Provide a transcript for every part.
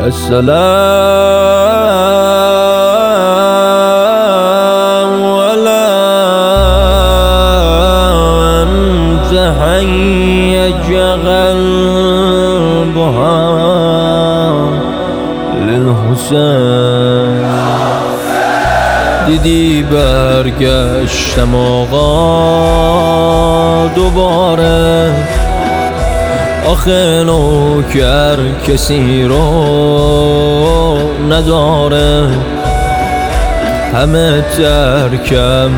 السلام ولا أنت حيج قلبها للحسین. دیدی برگشتم آقا دوباره، آخه نوکر کسی رو نداره، همه ترکم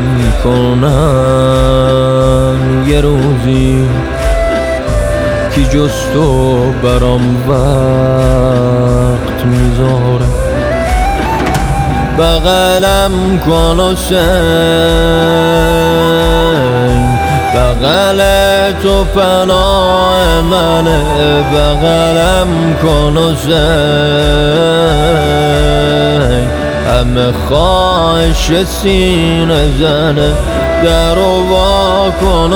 کنن یه روزی کی جز تو برام وقت میذاره. بغلم کن حسین، بغل تو پناه منه، بغلم کن حسین، همه خواهش سینه زنه، درو وا کن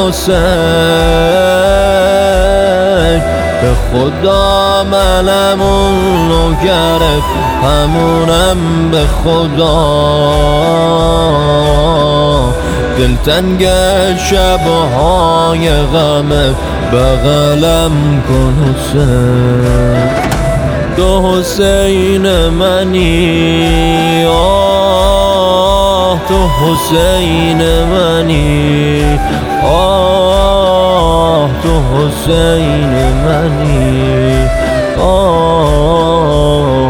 حسین. به خدا منم اون نوکرت، همونم به خدا، دلتنگ شبهای غمت، بغلم کن حسین. تو حسین منی، آه تو حسین منی، آه تو حسین منی، آه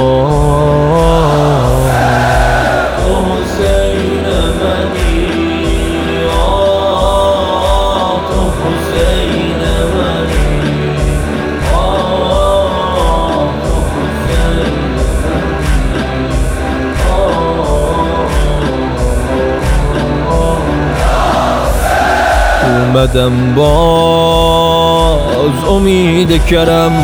تو حسین منی، آه تو حسین منی، آه تو حسین منی. اومدم باز امید کرم،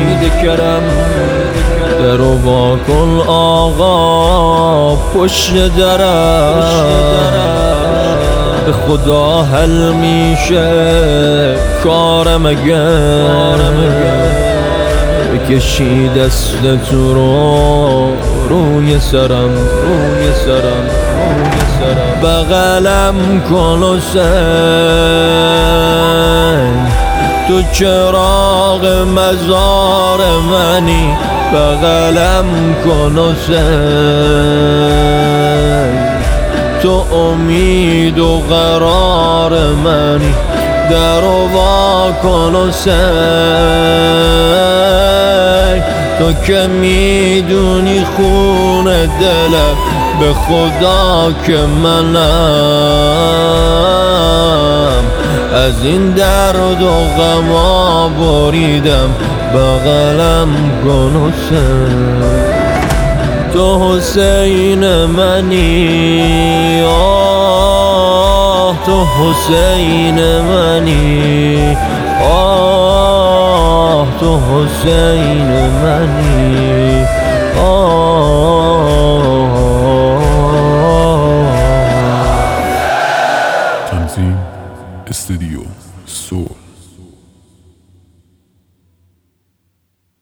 درو وا کن آقا پشت درم، به خدا حل میشه کارم اگر بکشی دست تو رو روی سرم. بغلم کن حسین، تو چراغ مزار منی، بغلم کن حسین، تو امید و قرار منی، درو وا کن حسین. تو که میدونی خون دلم، به خدا که منم از این درد و غما بریدم، بغلم کن حسین. تو حسین منی، آه تو حسین منی، آه تو حسین منی، آه